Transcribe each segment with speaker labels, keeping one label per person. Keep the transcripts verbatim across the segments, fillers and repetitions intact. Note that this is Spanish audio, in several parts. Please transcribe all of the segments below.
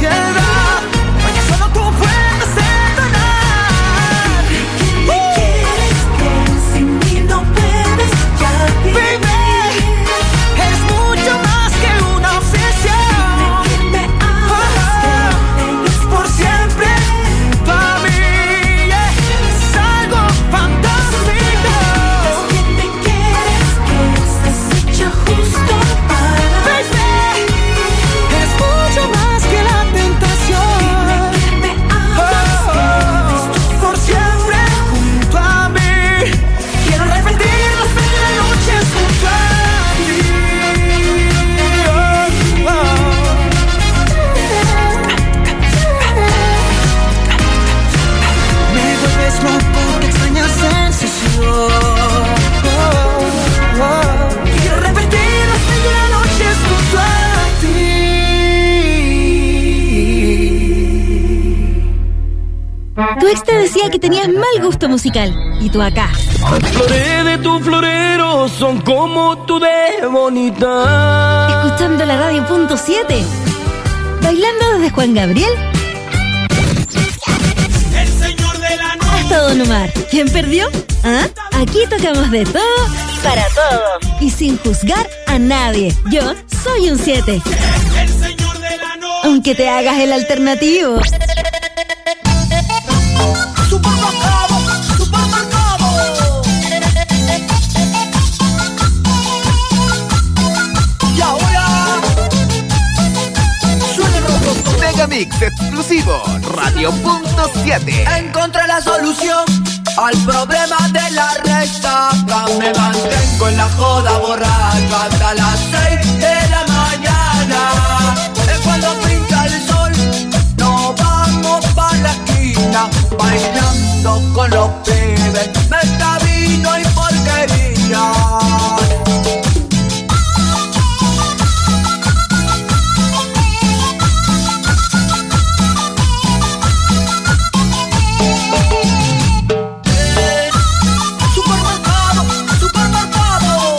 Speaker 1: ansiedad, porque solo tú puedes perdonar.
Speaker 2: ¿Qué me quieres? Que sin mí no puedes ya vivir.
Speaker 1: Baby, eres mucho más que una obsesión.
Speaker 2: Que me amas, que me des
Speaker 1: Por siempre, para mí, yeah, es algo fantástico.
Speaker 2: que me quieres, que estás hecha justo para
Speaker 1: Baby, eres mucho más que la tentación.
Speaker 2: que me amas, que me des tu
Speaker 1: Por siempre, junto a mí. Quiero repetir las bellas noches junto a ti. Oh, oh. Me vuelves loco, te extraña sensación. Oh, oh. Quiero repetir las bellas noches junto a ti.
Speaker 3: Tu ex te decía que tenías mal gusto musical. Y tú acá,
Speaker 4: Flores de tu florero son como tú de bonita.
Speaker 3: escuchando la radio punto siete. Bailando desde Juan Gabriel
Speaker 1: El señor de la noche.
Speaker 3: hasta Don Omar. ¿Quién perdió? ¿Ah? Aquí tocamos de todo y para todos. Y sin juzgar a nadie. Yo soy un siete.
Speaker 1: El señor de la noche.
Speaker 3: Aunque te hagas el alternativo.
Speaker 1: Supermercado, supermercado. Y ahora suena el rock.
Speaker 5: Megamix exclusivo, Radio punto siete.
Speaker 1: Encontré la solución al problema de la resaca. Me mantengo en la joda borracha hasta las seis de la mañana. Es cuando pinta el sol, nos vamos pa' la esquina, bailando con los pibes, meta vino y porquería. Supermercado, supermercado.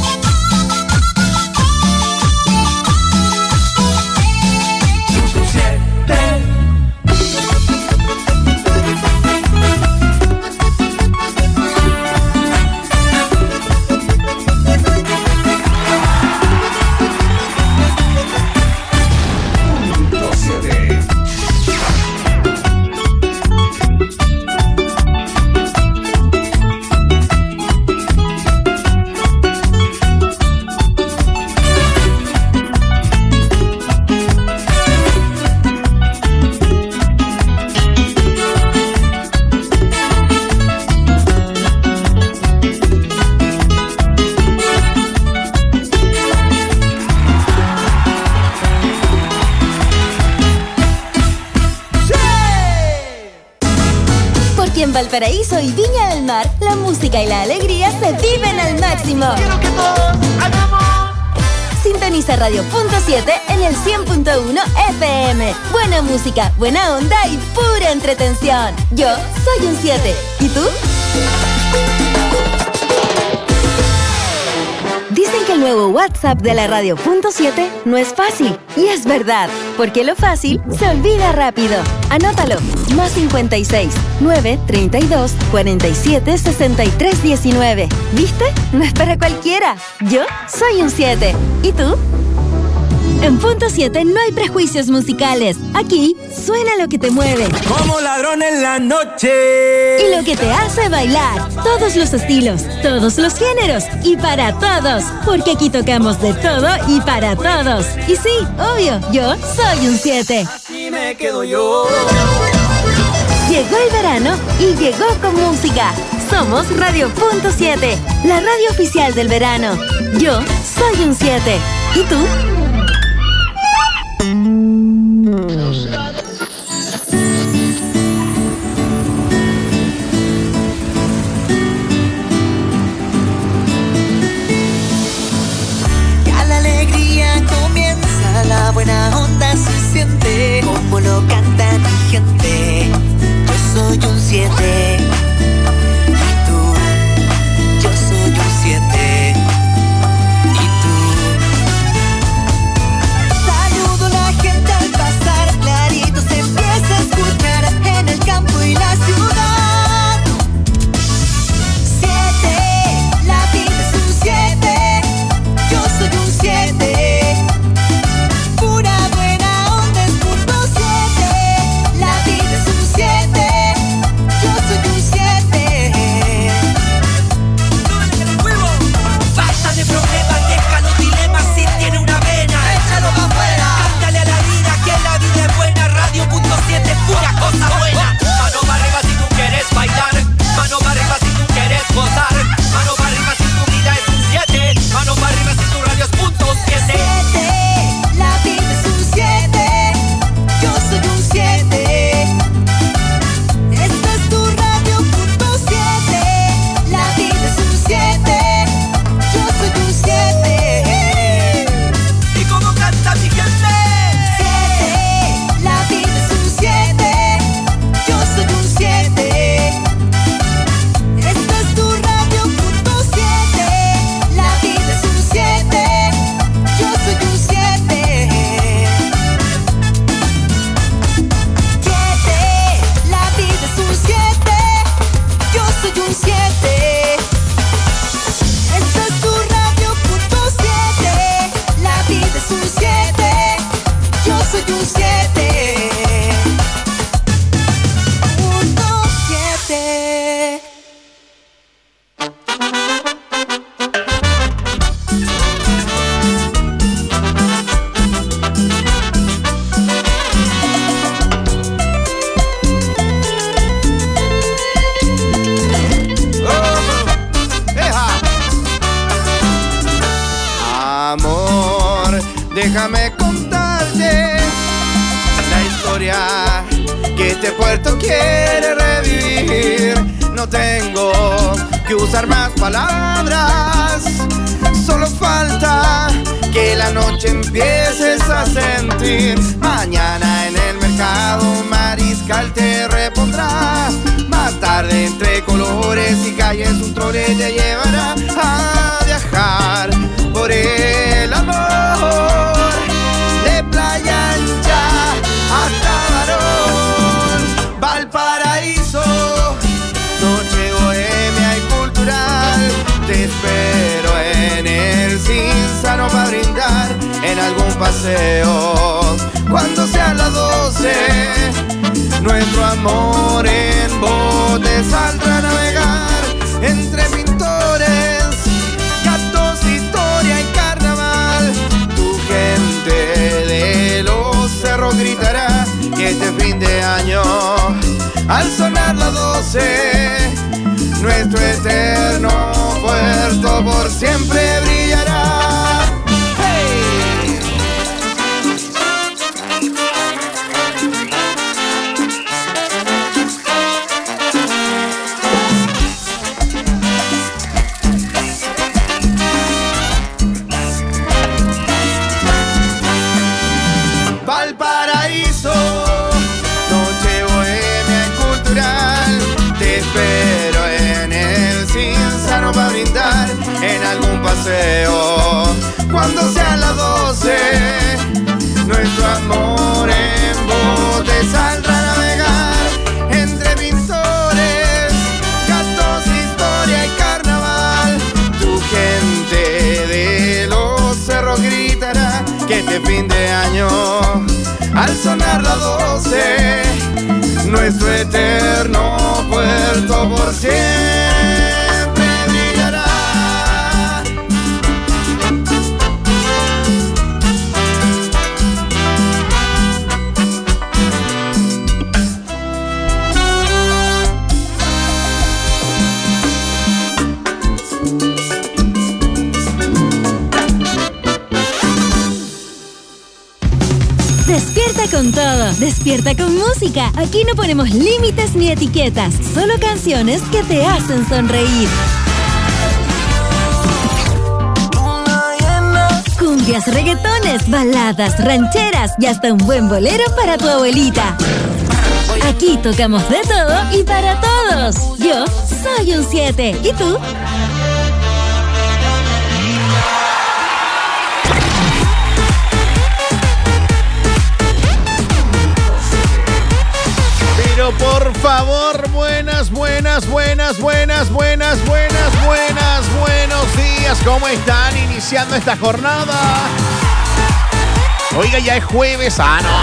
Speaker 3: En Valparaíso y Viña del Mar, la música y la alegría se viven al máximo.
Speaker 1: Quiero que todos hagamos.
Speaker 3: Sintoniza Radio punto siete en el cien punto uno F M. Buena música, buena onda y pura entretención. Yo soy un siete. ¿Y tú? Dicen que el nuevo WhatsApp de la Radio punto siete no es fácil. Y es verdad, porque lo fácil se olvida rápido. Anótalo. Más cincuenta y seis, nueve, treinta y dos, cuarenta y siete, sesenta y tres, diecinueve. ¿Viste? No es para cualquiera. Yo soy un siete. ¿Y tú? En Punto siete no hay prejuicios musicales. Aquí suena lo que te mueve.
Speaker 4: Como ladrón en la noche.
Speaker 3: Y lo que te hace bailar. Todos los estilos, todos los géneros y para todos. Porque aquí tocamos de todo y para todos. Y sí, obvio, yo soy un siete.
Speaker 4: Así me quedo yo.
Speaker 3: Llegó el verano y llegó con música. Somos Radio Punto siete, la radio oficial del verano. Yo soy un siete. ¿Y tú?
Speaker 2: Ya la alegría comienza, la buena onda se siente, como lo canta mi gente. Yo soy un siete. Y tú, yo soy un siete. Y tú,
Speaker 6: cuente la historia que este puerto quiere revivir. No tengo que usar más palabras, solo falta que la noche empieces a sentir. Mañana en el mercado Mariscal te repondrá. Más tarde entre colores y calles un trole te llevará a viajar por el amor. De Playa Ancha hasta Barón, Valparaíso, noche bohemia y cultural. Te espero en el Cinzano para brindar en algún paseo. Cuando sean las doce, nuestro amor en bote saldrá a navegar entre pintores, gatos, historia y carnaval. Tu gente de los cerros gritará que este fin de año, al sonar las doce, nuestro eterno puerto por siempre brillará. ¡Hey! Valparaíso, noche bohemia y cultural. Te espero en el Cinzano para brindar en algún paseo. Cuando sean las doce, nuestro amor en bote saldrá a navegar entre pintores, gatos, historia y carnaval. Tu gente de los cerros gritará que este fin de año, al sonar las doce, nuestro eterno puerto por siempre brillará.
Speaker 3: Despierta con todo, despierta con música. Aquí no ponemos límites ni etiquetas, solo canciones que te hacen sonreír. Cumbias, reggaetones, baladas, rancheras y hasta un buen bolero para tu abuelita. Aquí tocamos de todo y para todos. Yo soy un siete. ¿Y tú?
Speaker 7: Pero por favor, buenas, buenas, buenas, buenas, buenas, buenas, buenas, buenos días. ¿Cómo están iniciando esta jornada? Oiga, ya es jueves. Ah, no.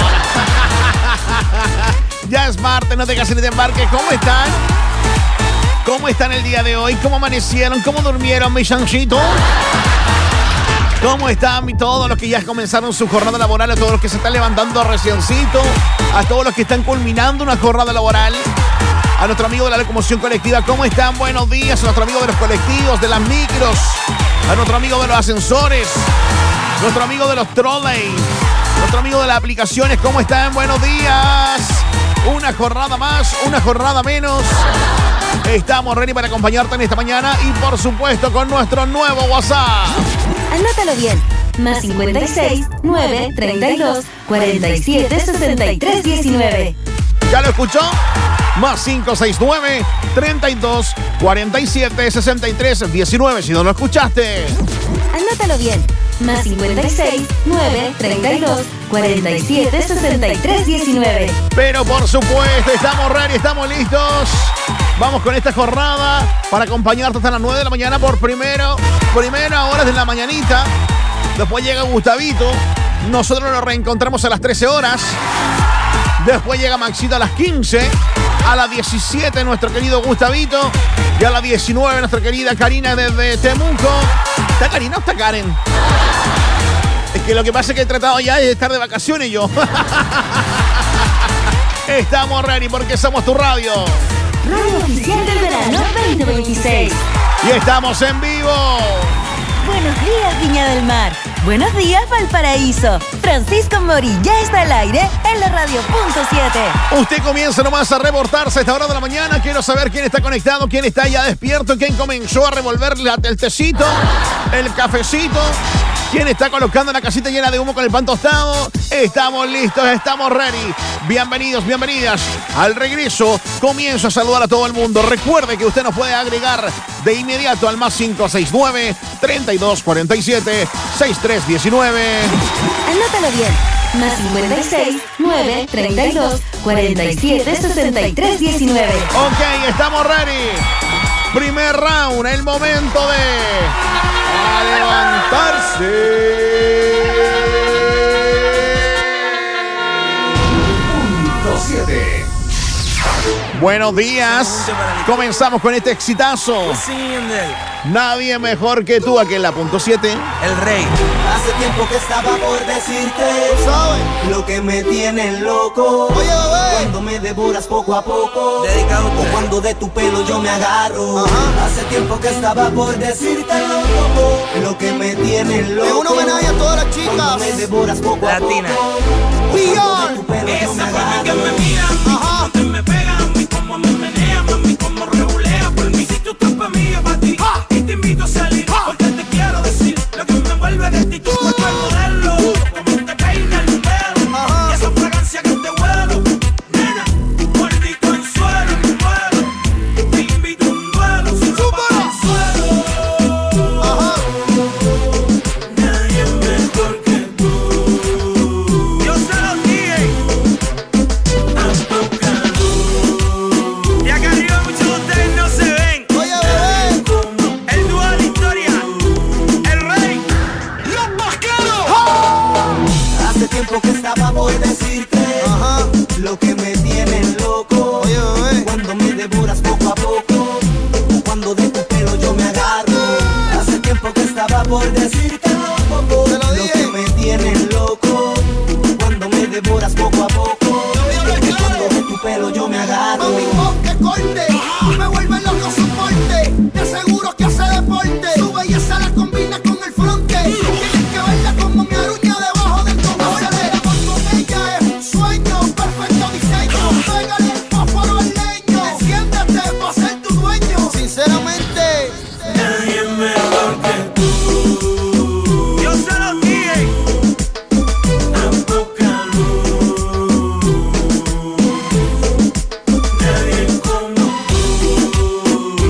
Speaker 7: Ya es martes, no te cases ni te embarques. ¿Cómo están? ¿Cómo están el día de hoy? ¿Cómo amanecieron? ¿Cómo durmieron, mi chanchito? ¿Cómo están todos los que ya comenzaron su jornada laboral? A todos los que se están levantando reciencito, a todos los que están culminando una jornada laboral, a nuestro amigo de la locomoción colectiva, ¿cómo están? Buenos días. A nuestro amigo de los colectivos, de las micros, a nuestro amigo de los ascensores, nuestro amigo de los trolleys, nuestro amigo de las aplicaciones, ¿cómo están? Buenos días. Una jornada más, una jornada menos. Estamos ready para acompañarte en esta mañana y por supuesto con nuestro nuevo WhatsApp.
Speaker 3: Anótalo bien. Más cincuenta y seis, nueve, treinta y dos, cuarenta y siete, sesenta y tres, diecinueve.
Speaker 7: ¿Ya lo escuchó? Más cinco seis nueve, treinta y dos, cuarenta y siete, sesenta y tres, diecinueve. Si no lo escuchaste.
Speaker 3: Anótalo bien. Más cincuenta y seis, nueve, treinta y dos, cuarenta y siete, sesenta y tres, diecinueve.
Speaker 7: Pero por supuesto, estamos ready, estamos listos. Vamos con esta jornada para acompañarte hasta las nueve de la mañana por primero, primera hora de la mañanita. Después llega Gustavito. Nosotros nos reencontramos a las trece horas. Después llega Maxito a las quince. A las diecisiete nuestro querido Gustavito. Y a las diecinueve nuestra querida Karina desde Temuco. ¿Está Karina o está Karen? Es que lo que pasa es que he tratado ya de estar de vacaciones yo. Estamos ready porque somos tu radio.
Speaker 3: Radio oficial del verano veinte veintiséis.
Speaker 7: Y estamos en vivo.
Speaker 3: Buenos días, Viña del Mar. Buenos días, Valparaíso. Francisco Mori ya está al aire en la Radio Punto siete.
Speaker 7: Usted comienza nomás a reportarse a esta hora de la mañana. Quiero saber quién está conectado, quién está ya despierto, quién comenzó a revolver la, el tecito, el cafecito, quién está colocando la casita llena de humo con el pan tostado. Estamos listos, estamos ready. Bienvenidos, bienvenidas. Al regreso, comienzo a saludar a todo el mundo. Recuerde que usted nos puede agregar de inmediato al más cinco seis nueve, treinta y dos cuarenta y siete, sesenta y tres diecinueve.
Speaker 3: Anótalo bien. Más cincuenta y seis, nueve, treinta y dos, cuarenta y siete, sesenta y tres diecinueve.
Speaker 7: Ok, estamos ready. Primer round, el momento de a levantarse. Punto siete. Buenos días. Comenzamos con este exitazo. Nadie mejor que tú aquí en la punto siete.
Speaker 1: El rey. Hace tiempo que estaba por decirte, ¿sabes? Lo que me tiene loco. Oye, oye. Cuando me devoras poco a poco. Dedicado o cuando de tu pelo yo me agarro. Ajá. Hace tiempo que estaba por decirte loco. Lo que me tiene loco. Es un homenaje a todas las chicas. Cuando me devoras poco Latina. a poco. Billón. Esa forma que me mira, ajá. Donde me pega a mí, como me menea, mami, como regulea. Por mí si tú estás pa' mí, yo pa' ti. Ah. Y te invito a salir, ah. porque te quiero decir lo que me envuelve de ti. Tú cuerpo es modelo, como te peina el pelo, ajá. Y esa fragancia que te huelo, nena, mordito en suelo, en vuelo. Te invito a un duelo, sin ropa en el suelo. Ajá. Nadie mejor que tú. Yo se los dije. Ya que arriba muchos de ustedes no se ven. Oye, bebé. El dúo de la historia. El rey. Los Vaqueros. ¡Oh! Hace tiempo que estaba por decirte, ajá, lo que me tiene loco. Oye, bebé. Cuando me devoras poco a poco. Cuando de tu pelo yo me agarro. Hace tiempo que estaba por decirte loco. Te lo dije. Lo que me tiene loco. Cuando me devoras poco a poco. Cuando de tu pelo yo me agarro. Mami, con que corte, tú me vuelves loco su porte. Te aseguro que hace deporte. Su belleza la combina con el fronte. Tienes que verla como mi aruña debajo del tomate. El amor con ella es un sueño, perfecto diseño. Pégale el fósforo al leño. Enciéndete pa' ser tu dueño. Sinceramente, nadie mejor que tú. Yo se lo dije. A poca luz. Nadie como tú.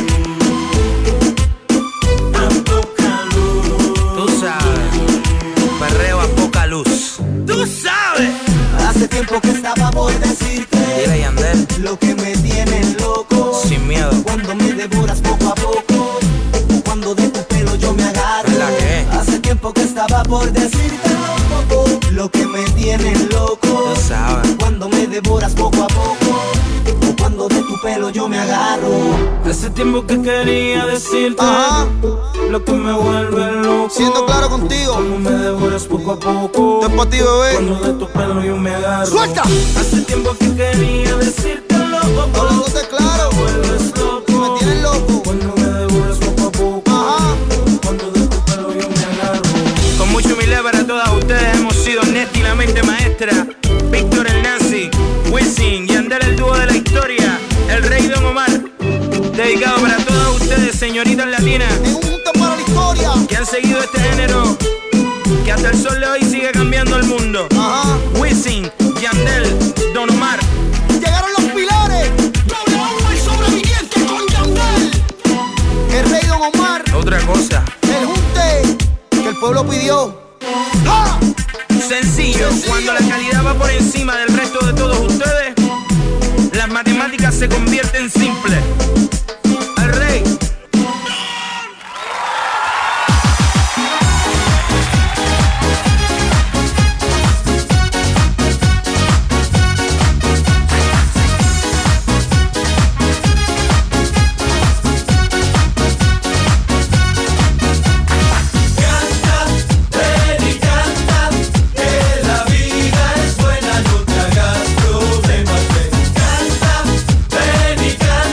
Speaker 1: A poca luz. Tú sabes. Perreo a poca luz. Tú sabes. Hace tiempo que estaba por decirte. Dile, Yandel. Lo que me tiene loco. Sin miedo. Cuando me devoras poco a poco. Cuando de tu pelo yo me agarro. ¿La qué? Hace tiempo que estaba por decirte loco. Lo que me tiene loco. Tú sabes. Cuando me devoras poco a poco. Cuando de tu pelo yo me agarro. Hace tiempo que quería decirte, ajá, lo que me vuelve loco. Siendo claro contigo, como me devoras poco a poco. Te pa' ti, bebé. Cuando de tu pelo yo me agarro. ¡Suelta! Hace tiempo que quería decirte loco. Hablándote claro, me vuelves loco. Y me tienes loco. Cuando me devoras poco a poco. Ajá. Cuando de tu pelo yo me agarro. Con mucho humildad para todas ustedes hemos sido Nesti, la mente maestra, Víctor el Nancy, Wisin, Yandel el dúo de la historia, el rey Don Omar. Dedicado para todas ustedes, señoritas latinas, en un punto para la historia, que han seguido este género, que hasta el sol de hoy sigue cambiando el mundo. Ajá. Wisin, Yandel, Don Omar. Llegaron los pilares, doble bomba y sobreviviente con Yandel. El rey Don Omar. Otra cosa. El junte que el pueblo pidió. ¡Ah! Sencillo, Sencillo, cuando la calidad va por encima del resto de todos ustedes, las matemáticas se convierten simples. El rey.
Speaker 8: Canta, ven y canta.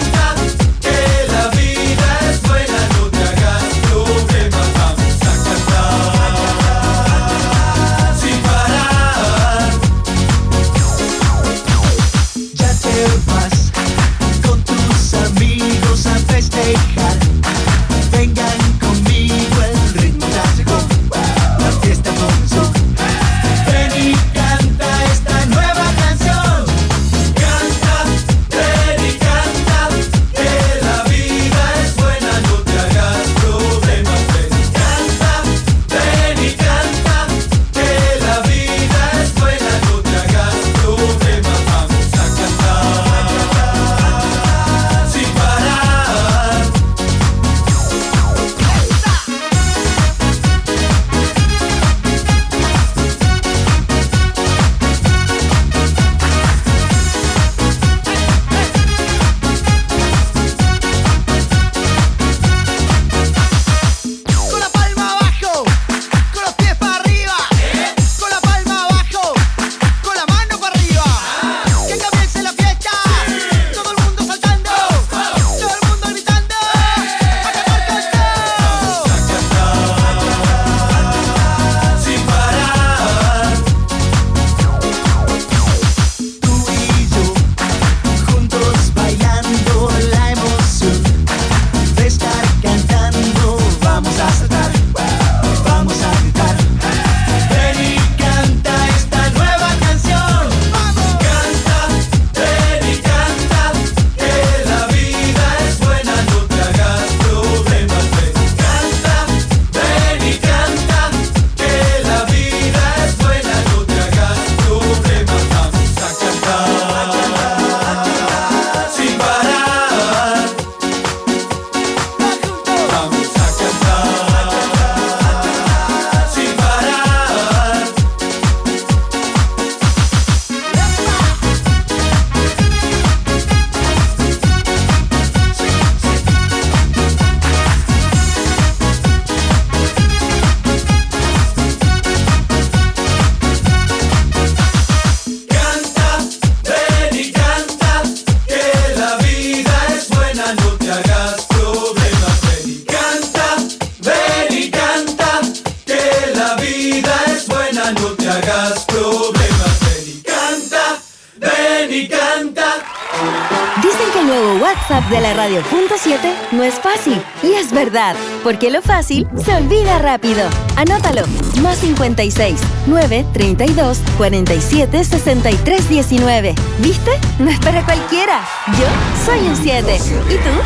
Speaker 1: problemas. Ven y canta, ven y canta.
Speaker 3: Dicen que el nuevo WhatsApp de la Radio punto siete no es fácil. Y es verdad, porque lo fácil se olvida rápido. Anótalo. Más cincuenta y seis, nueve, treinta y dos, cuarenta y siete, sesenta y tres, diecinueve. ¿Viste? No es para cualquiera. Yo soy un siete. ¿Y tú?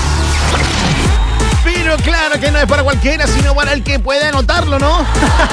Speaker 7: Pero claro que no es para cualquiera, sino para el que puede anotarlo, ¿no?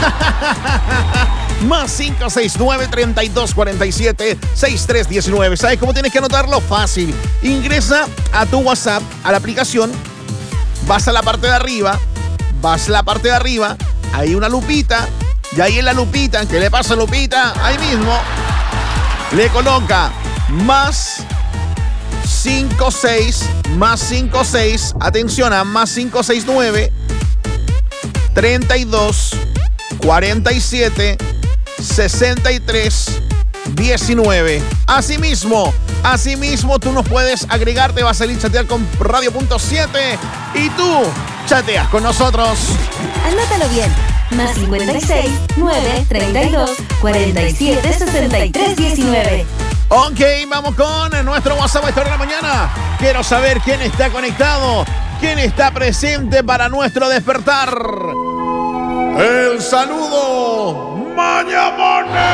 Speaker 7: Más cinco seis nueve, treinta y dos, cuarenta y siete, sesenta y tres, diecinueve. ¿Sabes cómo tienes que anotarlo? Fácil. Ingresa a tu WhatsApp, a la aplicación, vas a la parte de arriba, vas a la parte de arriba, hay una lupita, y ahí en la lupita, ¿qué le pasa a Lupita? Ahí mismo, le coloca más cinco seis, más cinco seis, atención a más cinco seis nueve, treinta y dos, cuarenta y siete, sesenta y tres, diecinueve. Asimismo, asimismo tú nos puedes agregar, te va a salir chatear con Radio punto siete y tú chateas con nosotros.
Speaker 3: Anótalo bien. Más cincuenta y seis, nueve, treinta y dos, cuarenta y siete, sesenta y tres, diecinueve.
Speaker 7: Ok, vamos con nuestro WhatsApp a esta hora de la mañana. Quiero saber quién está conectado, quién está presente para nuestro despertar. El saludo Mañamone.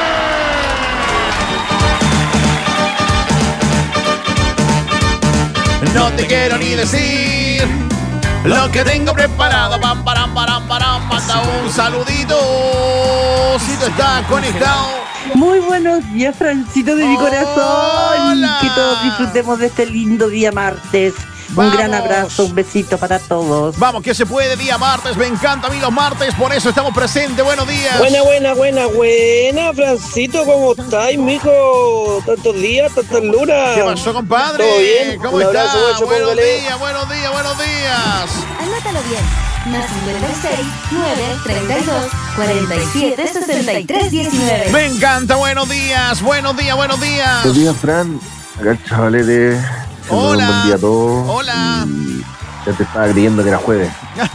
Speaker 7: No te quiero ni decir lo que tengo preparado. Pam, param, param, param. Manda un saludito si tú estás conectado.
Speaker 8: Muy buenos días, Francito de mi corazón.
Speaker 7: Hola.
Speaker 8: Que todos disfrutemos de este lindo día martes.
Speaker 7: Vamos.
Speaker 8: Un gran abrazo, un besito para todos.
Speaker 7: Vamos, que se puede, día martes. Me encanta a mí los martes, por eso estamos presentes. Buenos días.
Speaker 9: Buena, buena, buena, buena, Francito, ¿cómo estáis, mijo? Tantos días, tantas lunas.
Speaker 7: ¿Qué pasó, compadre?
Speaker 9: ¿Todo bien?
Speaker 7: ¿Cómo
Speaker 9: Un
Speaker 7: estás?
Speaker 9: abrazo, guacho,
Speaker 7: Buenos
Speaker 9: póngale.
Speaker 7: días, buenos días, buenos días.
Speaker 3: Anótalo bien. Más cincuenta y seis, nueve, treinta y dos, cuarenta y siete, sesenta y tres, diecinueve.
Speaker 7: Me encanta, buenos días, buenos días, buenos días.
Speaker 10: Buenos días, Fran. Acá el chavalete.
Speaker 7: Hola.
Speaker 10: Un buen día a todos.
Speaker 7: Hola.
Speaker 10: Y ya te estaba creyendo que era jueves.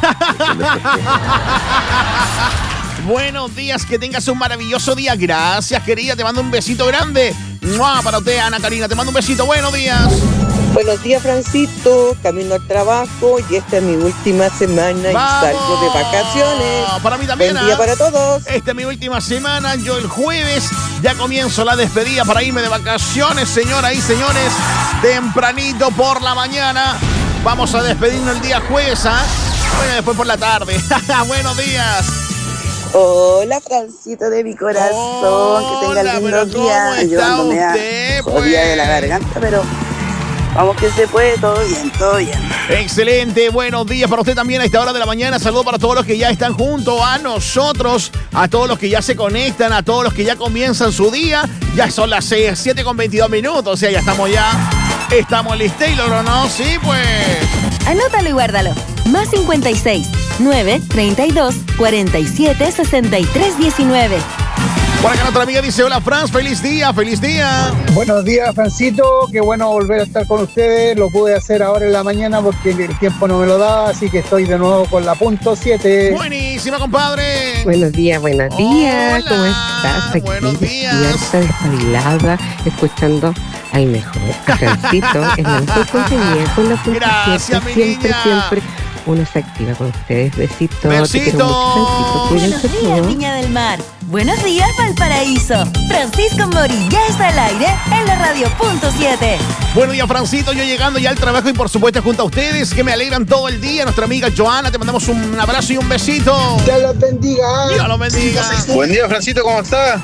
Speaker 7: Buenos días, que tengas un maravilloso día. Gracias, querida, te mando un besito grande. ¡Mua! Para usted, Ana Karina, te mando un besito. Buenos días.
Speaker 11: Buenos días, Francito. Camino al trabajo y esta es mi última semana y
Speaker 7: ¡Vamos!
Speaker 11: salgo de vacaciones.
Speaker 7: Para mí también.
Speaker 11: Buen día
Speaker 7: ¿eh?
Speaker 11: para todos.
Speaker 7: Esta es mi última semana. Yo el jueves ya comienzo la despedida para irme de vacaciones, señoras y señores. Tempranito por la mañana. Vamos a despedirnos el día jueves, ¿ah? Bueno, después por la tarde. Buenos días.
Speaker 11: Hola, Francito de mi corazón.
Speaker 7: Hola,
Speaker 11: que tenga
Speaker 7: pero
Speaker 11: lindo
Speaker 7: ¿cómo
Speaker 11: día.
Speaker 7: está
Speaker 11: Yo ando media
Speaker 7: usted,
Speaker 11: jodida
Speaker 7: pues?
Speaker 11: de la garganta, pero vamos que se puede, todo bien, todo bien.
Speaker 7: Excelente, buenos días para usted también a esta hora de la mañana. Saludos para todos los que ya están junto a nosotros, a todos los que ya se conectan, a todos los que ya comienzan su día. Ya son las seis, siete con veintidós minutos, o sea, ya estamos ya, estamos listos, ¿no? Sí, pues.
Speaker 3: Anótalo y guárdalo. Más cincuenta y seis, nueve, treinta y dos, cuarenta y siete, sesenta y tres, diecinueve.
Speaker 7: Por acá nuestra amiga dice, hola Franz, feliz día, feliz día.
Speaker 12: Buenos días, Francito, qué bueno volver a estar con ustedes. Lo pude hacer ahora en la mañana porque el tiempo no me lo daba, así que estoy de nuevo con la punto siete.
Speaker 7: Buenísima, compadre.
Speaker 13: Buenos días, buenos días.
Speaker 7: Hola,
Speaker 13: ¿Cómo estás? Aquí
Speaker 7: buenos días.
Speaker 13: despierta, despabilada, escuchando al mejor, a Francito, en la mejor compañía, con la punto
Speaker 7: Gracias,
Speaker 13: siete,
Speaker 7: mi
Speaker 13: siempre,
Speaker 7: niña.
Speaker 13: siempre. Uno se activa con ustedes. Besitos.
Speaker 7: Besitos.
Speaker 13: Te quiero mucho, Francito.
Speaker 3: Buenos
Speaker 13: Cuídense
Speaker 3: días,
Speaker 13: todos.
Speaker 3: Viña del Mar. Buenos días, Valparaíso. Francisco Mori ya está al aire en la Radio punto siete.
Speaker 7: Buenos días, Francito, yo llegando ya al trabajo y por supuesto junto a ustedes, que me alegran todo el día. Nuestra amiga Joana, te mandamos un abrazo y un besito.
Speaker 12: Dios los bendiga.
Speaker 7: Dios los bendiga.
Speaker 9: Buen día, Francito, ¿cómo estás?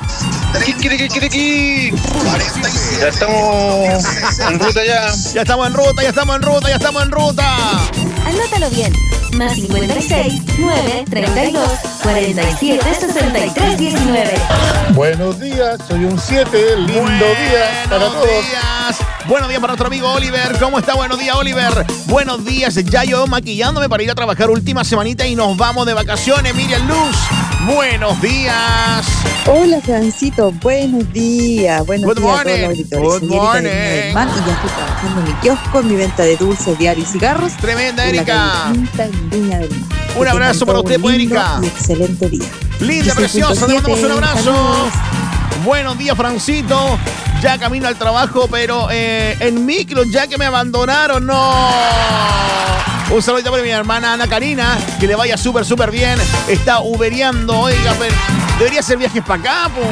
Speaker 9: Ya estamos en ruta ya.
Speaker 7: Ya estamos en ruta, ya estamos en ruta, ya estamos en ruta.
Speaker 3: Anótalo bien. Más cincuenta y seis, nueve, treinta y dos, cuarenta y siete, sesenta y tres, diecinueve.
Speaker 12: Buenos días, soy un siete. Lindo
Speaker 7: Buenos
Speaker 12: día para todos.
Speaker 7: días. Buenos días para nuestro amigo Oliver. ¿Cómo está? Buenos días, Oliver. Buenos días. Ya yo maquillándome para ir a trabajar última semanita y nos vamos de vacaciones. Miriam Luz. Buenos días.
Speaker 14: Hola, Francito. Buenos días. Buenos
Speaker 7: Good
Speaker 14: días
Speaker 7: morning.
Speaker 14: a todos los auditores.
Speaker 7: Good
Speaker 14: Soy Erika
Speaker 7: morning.
Speaker 14: de Viña del Mar y ya estoy trabajando en mi kiosco, en mi venta de dulces, diarios y cigarros.
Speaker 7: Tremenda,
Speaker 14: en la
Speaker 7: Erika.
Speaker 14: calle Quinta, en Viña del Mar.
Speaker 7: Un
Speaker 14: Que
Speaker 7: abrazo
Speaker 14: tengan
Speaker 7: para
Speaker 14: todo
Speaker 7: usted,
Speaker 14: un
Speaker 7: pues,
Speaker 14: lindo
Speaker 7: Erika.
Speaker 14: y excelente día.
Speaker 7: Linda, preciosa, le mandamos un abrazo.
Speaker 14: Saludos.
Speaker 7: Buenos días, Francito. Ya camino al trabajo, pero eh, en micro, ya que me abandonaron, no. Un saludito para mi hermana Ana Karina, que le vaya súper, súper bien. Está ubereando, oiga, pero debería hacer viajes para acá, po.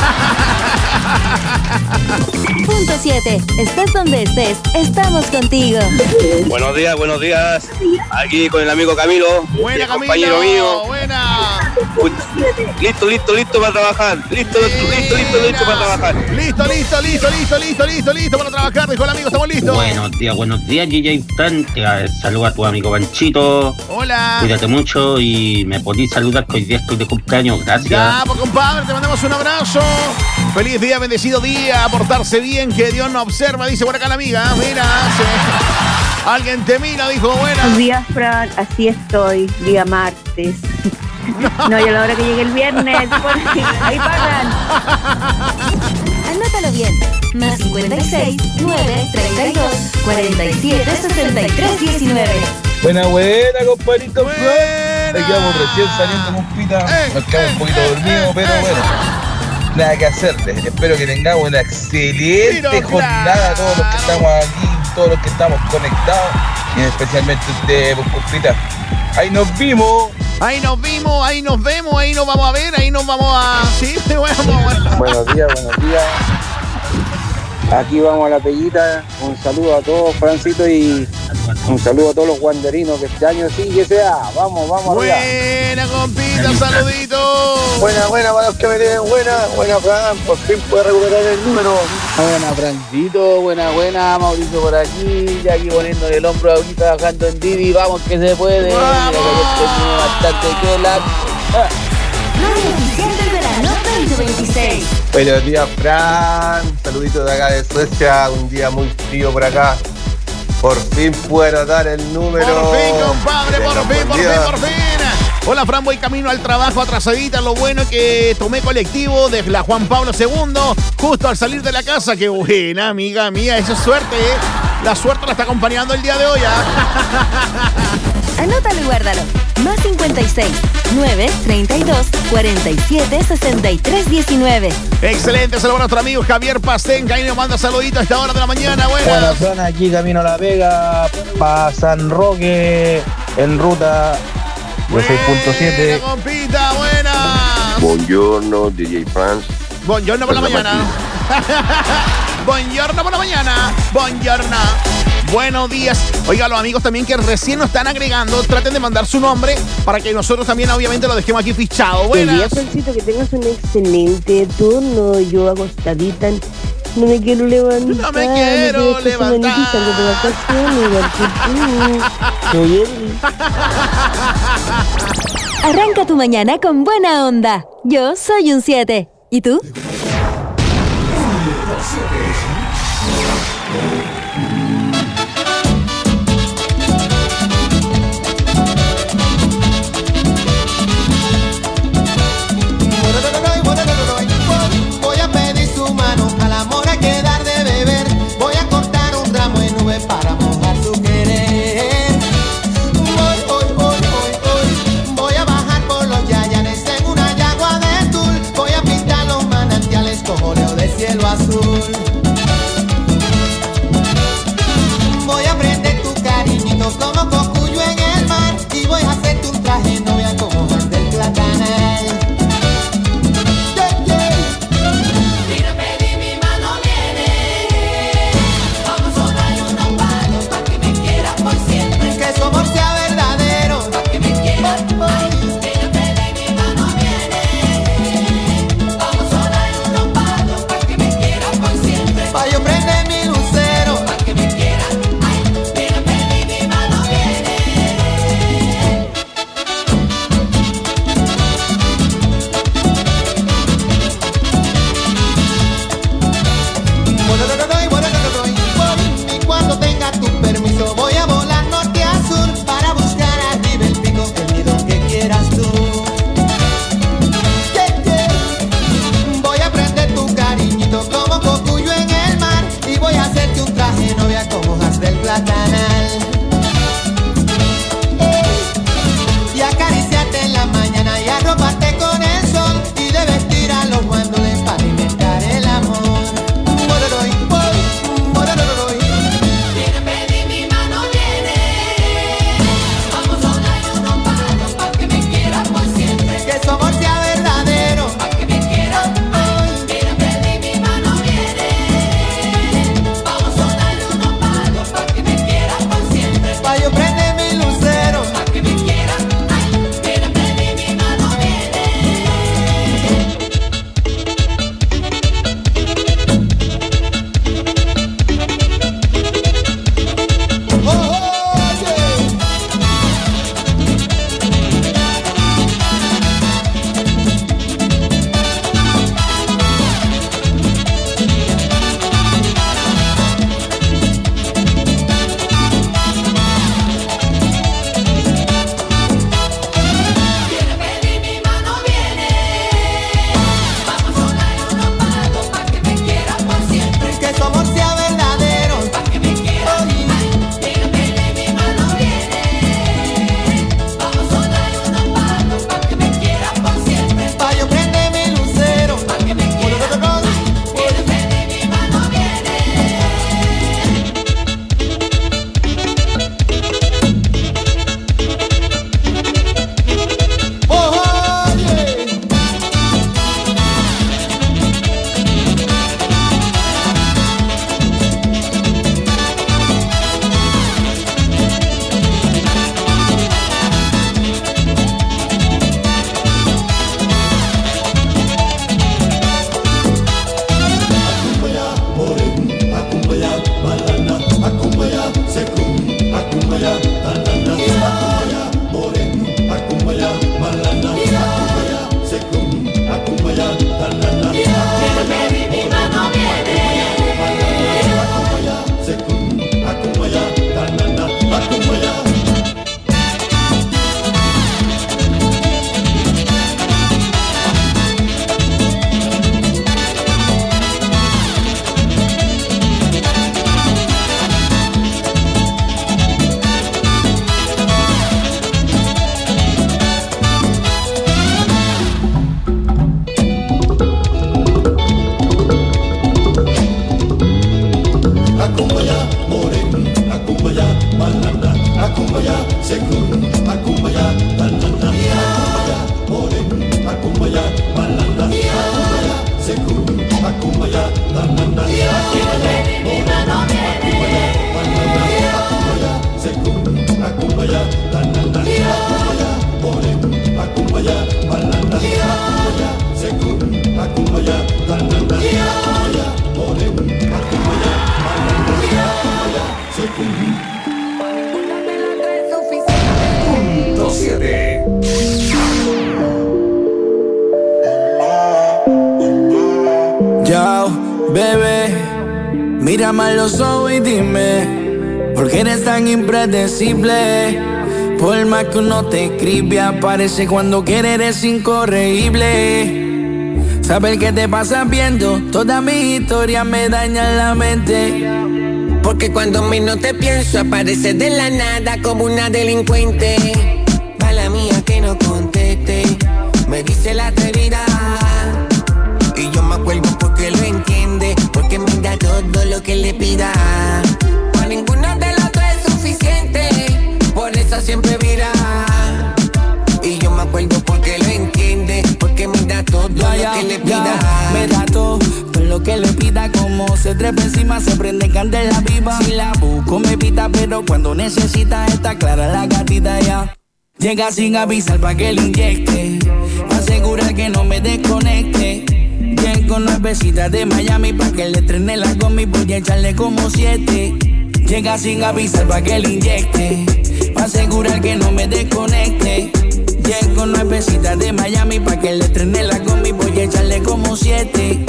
Speaker 3: Punto siete. Estés donde estés, estamos contigo.
Speaker 15: Buenos días, buenos días. Aquí con el amigo Camilo.
Speaker 7: Buena,
Speaker 15: el
Speaker 7: Camilo.
Speaker 15: compañero mío.
Speaker 7: Buena.
Speaker 15: Listo, listo, listo para trabajar. Listo, listo, listo, listo, listo para trabajar.
Speaker 7: Listo, listo, listo, listo, listo, listo, listo para trabajar, dijo el amigo, estamos listos.
Speaker 16: Buenos días, buenos días, G J Fran. Te saluda a tu amigo Panchito.
Speaker 7: Hola.
Speaker 16: Cuídate mucho y me podéis saludar que hoy día estoy de cumpleaños. Gracias.
Speaker 7: Ya, pues compadre, te mandamos un abrazo. Feliz día, bendecido día, a portarse bien, que Dios nos observa, dice por acá la amiga. Mira, sí. Alguien te mira, dijo, buena.
Speaker 17: Buenos días, Fran, así estoy, día martes. No, y a la hora que llegue el viernes, porque ahí pagan.
Speaker 3: Anótalo bien. Más cincuenta y seis, nueve, treinta y dos, cuarenta y siete, sesenta y tres, diecinueve.
Speaker 18: Buena, buena, compadrito Fran. Aquí vamos recién saliendo, compita. Nos quedamos un poquito dormidos, pero bueno. Nada que hacerles. Espero que tengamos una excelente jornada, todos los que estamos aquí, todos los que estamos conectados, y especialmente ustedes, pues, compita. Ahí nos vimos.
Speaker 7: Ahí nos vimos, ahí nos vemos, ahí nos vamos a ver, ahí nos vamos a... Sí, bueno, bueno.
Speaker 19: Buenos días, buenos días. Aquí vamos a la peguita. Un saludo a todos, Francito, y un saludo a todos los guanderinos, que este año sí que sea. Vamos, vamos
Speaker 7: Buena,
Speaker 19: arriba.
Speaker 7: compita, saludito.
Speaker 19: Buena, buena, para los que me tienen buena. Buena, Fran, por fin puede recuperar el número. Buena, Francito, buena, buena. Mauricio por aquí, ya aquí poniendo el hombro ahorita, trabajando en Didi. Vamos que se puede. Mira que yo tenía bastante que la... Ah.
Speaker 3: Radio oficial del verano veinte veintiséis.
Speaker 20: Buenos días, Fran. Saluditos de acá de Suecia. Un día muy frío por acá. Por fin puedo dar el número.
Speaker 7: Por fin, compadre, por
Speaker 20: Venga,
Speaker 7: fin, por
Speaker 20: día.
Speaker 7: fin, por fin. Hola, Fran, voy camino al trabajo atrasadita. Lo bueno es que tomé colectivo de la Juan Pablo segundo justo al salir de la casa. Qué buena, amiga mía. Esa es suerte, ¿eh? La suerte la está acompañando el día de hoy, ¿ah?
Speaker 3: Anótalo y guárdalo. Más cincuenta y seis, nueve, treinta y dos, cuarenta y siete, sesenta y tres, diecinueve.
Speaker 7: Excelente, saludos a nuestro amigo Javier Pastenca. Ahí nos manda saluditos a esta hora de la mañana.
Speaker 19: Buenas,
Speaker 7: Buenas.
Speaker 19: Fran, aquí camino a La Vega, para San Roque, en ruta de seis punto siete.
Speaker 7: Buena, compita, buena.
Speaker 10: Buongiorno, D J France.
Speaker 7: Buongiorno por la mañana. Buongiorno por la mañana. Buongiorno. Buenos días. Oiga, los amigos también que recién nos están agregando, traten de mandar su nombre para que nosotros también obviamente lo dejemos aquí fichado.
Speaker 17: Buen día,
Speaker 7: Buenas.
Speaker 17: Francito, que tengas un excelente turno. Yo acostadita, no me quiero levantar.
Speaker 7: No me quiero levantar.
Speaker 3: Arranca tu mañana con buena onda. Yo soy un siete. ¿Y tú?
Speaker 1: Voy a pedir su mano, al amor hay que dar de beber. Voy a cortar un ramo de nube para mojar su querer. Voy, voy, voy, voy, voy. Voy a bajar por los yayanes en una yagua de tul. Voy a pintar los manantiales con óleo de cielo azul. Voy a prender tu cariñito como cocuyo en el mar. Y voy a hacerte un traje novia como más del platanal. Que su amor sea verdadero, pa' que me quiera. Quiero pedir mi mano viene. Vamos a dar unos palos, pa' que me quiera por siempre. Pa' yo prender mi lucero, pa' que me quiera. Quiero pedir mi mano viene. Wow, bebé, mírame a los ojos y dime, ¿por qué eres tan impredecible? Por más que uno te escribe, aparece cuando quiere, eres incorregible. Saber qué te pasa viendo toda mi historia me daña la mente.
Speaker 21: Porque cuando menos te pienso, aparece de la nada como una delincuente. Mala mía que no conteste, me dice la atrevida. Y yo me acuerdo porque lo entiende, porque me da todo lo que le pida. Para ninguno de los dos es suficiente, por eso siempre vira. Y yo me acuerdo porque lo entiende, porque me da todo ya, lo ya, que le pida.
Speaker 1: Ya, me da todo, todo lo que le pida. Como se trepa encima, se prende candela viva. Si la busco me pita, pero cuando necesita está clara la gatita ya. Llega sin avisar pa' que le inyecte, pa' asegurar que no me desconecte. Llego nuevecita de Miami pa' que le estrene la gomi, voy a echarle como siete. Llega sin avisar pa' que le inyecte, pa' asegurar que no me desconecte. Llego nuevecita de Miami pa' que le estrene la gomi, voy a echarle como siete.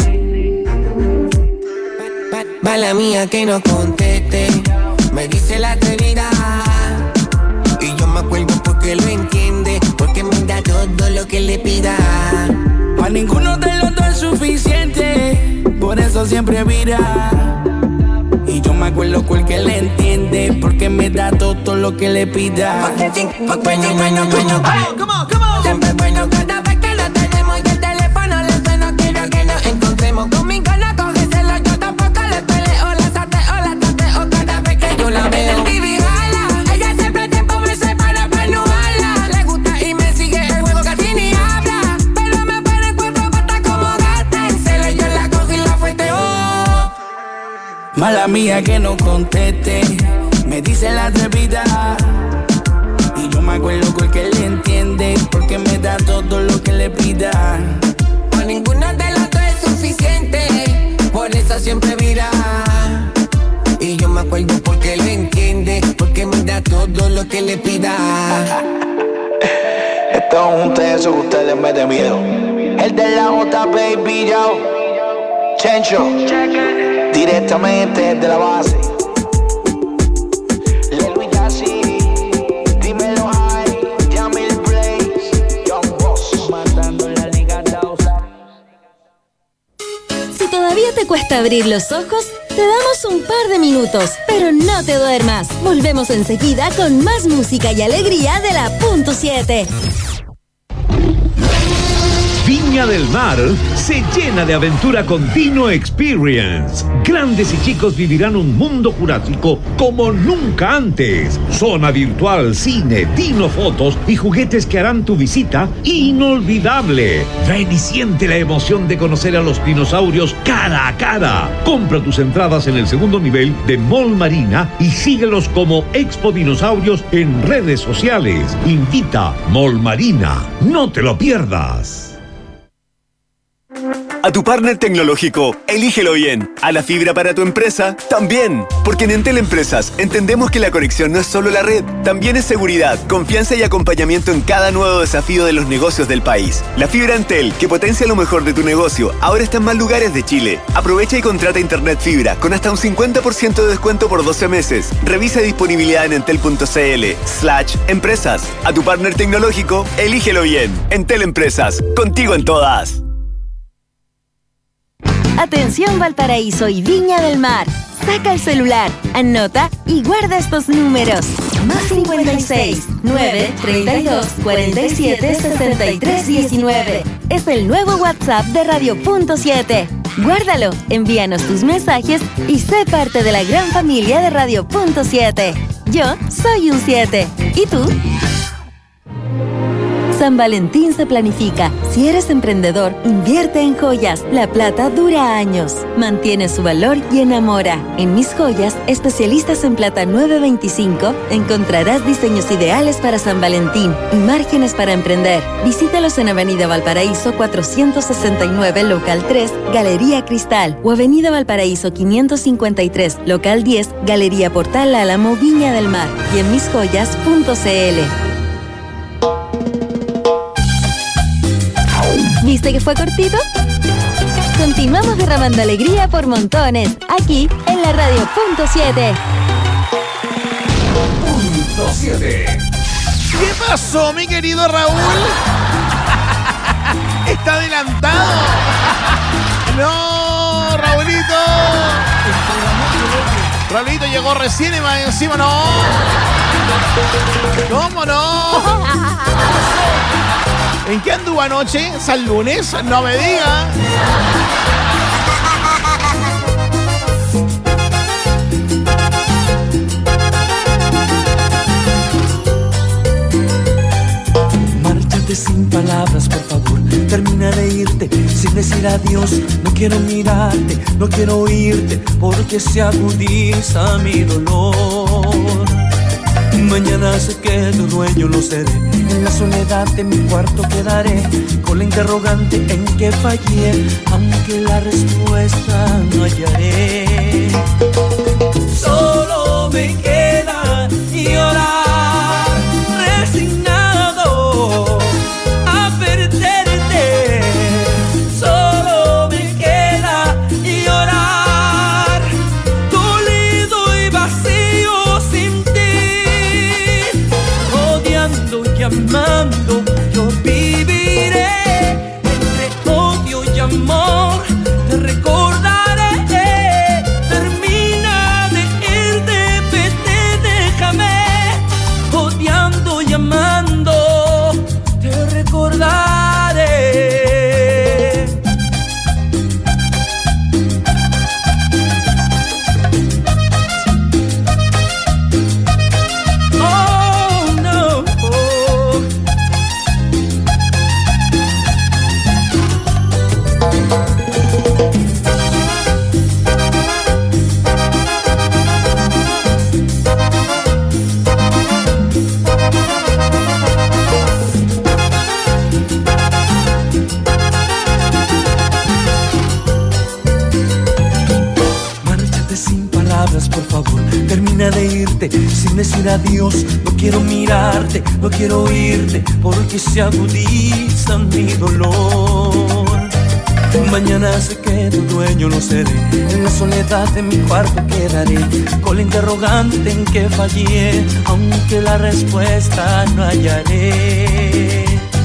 Speaker 21: Mala mía que no conteste, me dice la atrevida. Y yo me acuerdo porque lo entiende, porque me da todo lo que le pida.
Speaker 1: Pa' ninguno de los dos es suficiente, por eso siempre vira. Y yo me acuerdo porque le entiende, porque me da todo lo que le pida.
Speaker 21: Bueno, bueno, bueno, siempre bueno cada vez que lo tenemos y el teléfono le suena. Quiero que nos encontremos, conmigo no cógeselo, yo tampoco le peleo, la sateo, la tateo cada vez que yo la veo. Ella siempre tiempo me separa para no hablar. Le gusta y me sigue el juego, casi ni habla, pero me para en cuatro patas como gata. En celo yo la cojo y la fueteo.
Speaker 1: Mala mía que no conteste, me dice la atrevida. Y yo me acuerdo porque le entiende, porque me da todo lo que le pida.
Speaker 21: Para ninguno de los dos es suficiente, por eso siempre vira. Y yo me acuerdo porque lo entiende, porque me da todo lo que le pida.
Speaker 22: Esto es un tenso que usted le mete miedo. El de la J, baby, yo Chencho, directamente desde la base.
Speaker 3: ¿Todavía te cuesta abrir los ojos? Te damos un par de minutos, pero no te duermas. Volvemos enseguida con más música y alegría de la punto siete.
Speaker 23: Viña del Mar se llena de aventura con Dino Experience. Grandes y chicos vivirán un mundo jurásico como nunca antes. Zona virtual, cine, Dino fotos y juguetes que harán tu visita inolvidable. Ven y siente la emoción de conocer a los dinosaurios cara a cara. Compra tus entradas en el segundo nivel de Mall Marina y síguelos como Expo Dinosaurios en redes sociales. Invita Mall Marina. No te lo pierdas.
Speaker 24: A tu partner tecnológico, elígelo bien. A la fibra para tu empresa, también. Porque en Entel Empresas entendemos que la conexión no es solo la red, también es seguridad, confianza y acompañamiento en cada nuevo desafío de los negocios del país. La fibra Entel, que potencia lo mejor de tu negocio, ahora está en más lugares de Chile. Aprovecha y contrata internet fibra con hasta un cincuenta por ciento de descuento por doce meses. Revisa disponibilidad en entel.cl slash empresas. A tu partner tecnológico, elígelo bien. Entel Empresas, contigo en todas.
Speaker 3: Atención Valparaíso y Viña del Mar. Saca el celular, anota y guarda estos números. Más cincuenta y seis, nueve, treinta y dos, cuarenta y siete, sesenta y tres, diecinueve. Es el nuevo WhatsApp de Radio punto siete. Guárdalo, envíanos tus mensajes y sé parte de la gran familia de Radio punto siete. Yo soy un siete. ¿Y tú? San Valentín se planifica. Si eres emprendedor, invierte en joyas. La plata dura años. Mantiene su valor y enamora. En Mis Joyas, especialistas en plata nueve veinticinco, encontrarás diseños ideales para San Valentín y márgenes para emprender. Visítalos en Avenida Valparaíso cuatrocientos sesenta y nueve, Local tres, Galería Cristal, o Avenida Valparaíso quinientos cincuenta y tres, Local diez, Galería Portal Álamo, Viña del Mar, y en mis joyas punto c l. ¿Viste que fue cortito? continuamos derramando alegría por montones, aquí en la Radio Punto siete.
Speaker 2: Punto siete.
Speaker 7: ¿Qué pasó, mi querido Raúl? Está adelantado. No, Raulito. Raulito llegó recién y más encima no. ¿Cómo no? ¿En qué anduvo anoche? ¿San lunes? No me diga.
Speaker 1: Márchate sin palabras, por favor. Termina de irte sin decir adiós. No quiero mirarte, no quiero oírte, porque se agudiza mi dolor. Mañana sé que tu dueño lo seré. En la soledad de mi cuarto quedaré, con la interrogante en que fallé, aunque la respuesta no hallaré. Solo me queda llorar, resignado a perderte. Solo me queda llorar, dolido y vacío sin ti. Odiando y amando, yo viviré entre odio y amor. Te recordaré. Termina de irte, vete, déjame. Odiando y amando, te recordaré. Oh, no. Márchate sin palabras, por favor. Termina de irte sin decir adiós. No quiero mirarte, no quiero oírte, porque se agudiza mi dolor. Mañana sé que tu dueño lo seré. En la soledad de mi cuarto quedaré, con la interrogante en que fallé, aunque la respuesta no hallaré.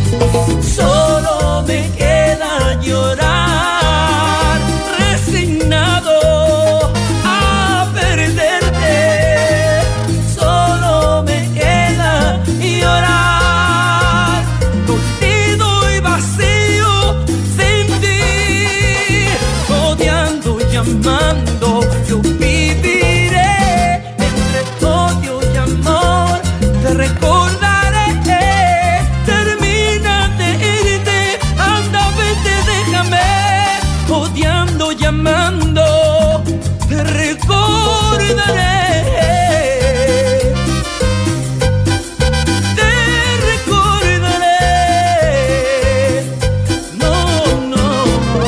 Speaker 1: Solo me queda llorar, resignado a perderte. Solo me queda llorar, dolido y vacío sin ti. Odiando y amando, yo viviré entre odio y amor. Te recordaré. Termina de irte, anda, vete, déjame. Odiando y amando, te recordaré. Te recordaré. No, no.